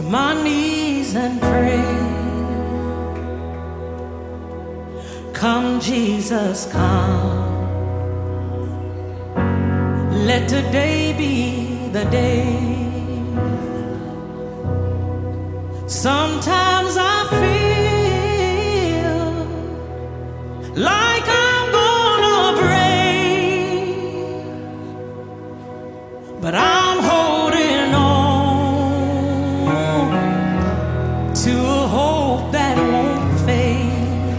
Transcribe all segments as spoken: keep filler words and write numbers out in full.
my knees and pray. Come, Jesus, come. Let today be the day. Sometimes I feel like I'm gonna break, but I'm holding on to a hope that won't fade.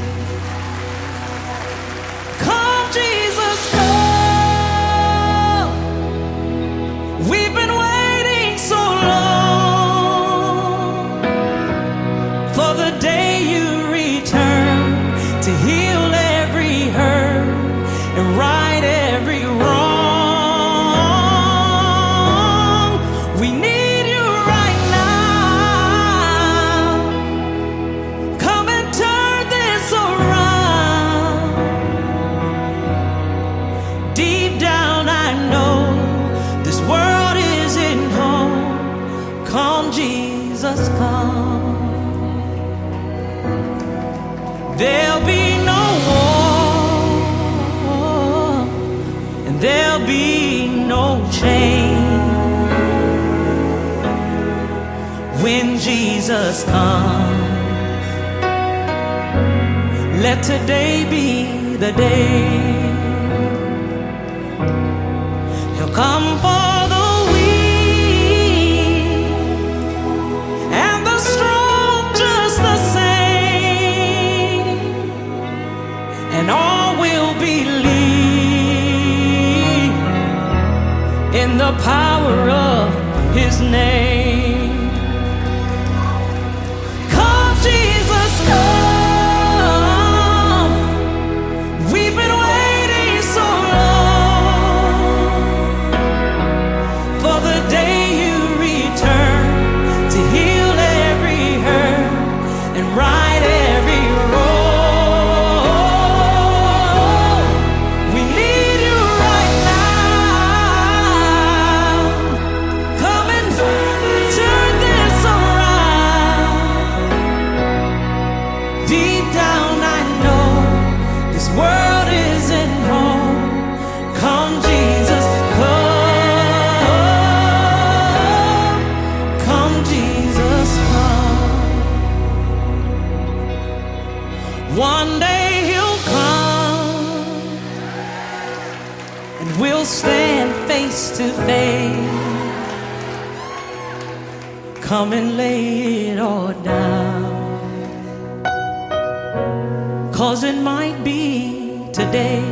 Come, Jesus, come. We've been waiting so long for the day you return to heal every hurt and right every wrong. We need you right now. Come and turn this around. Deep down I know this world isn't home. Come, Jesus, come. There'll be no war, and there'll be no change when Jesus comes. Let today be the day. He'll come for the weak and the strong just the same, and all will believe in the power of His name. Come, Jesus, come. We've been waiting so long for the day you return to heal every hurt and right every wrong. We need you right now. Come and turn this around. Deep down I know this world isn't home. Come, Jesus, come. Come, Jesus, come. One day He'll come and we'll stand face to face. Come and lay it all down, 'cause it might be today.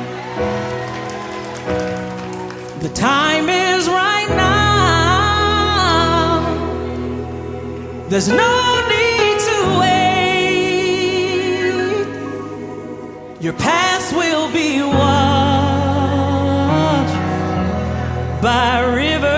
The time is right now. There's no need to wait. Your past will be washed by a river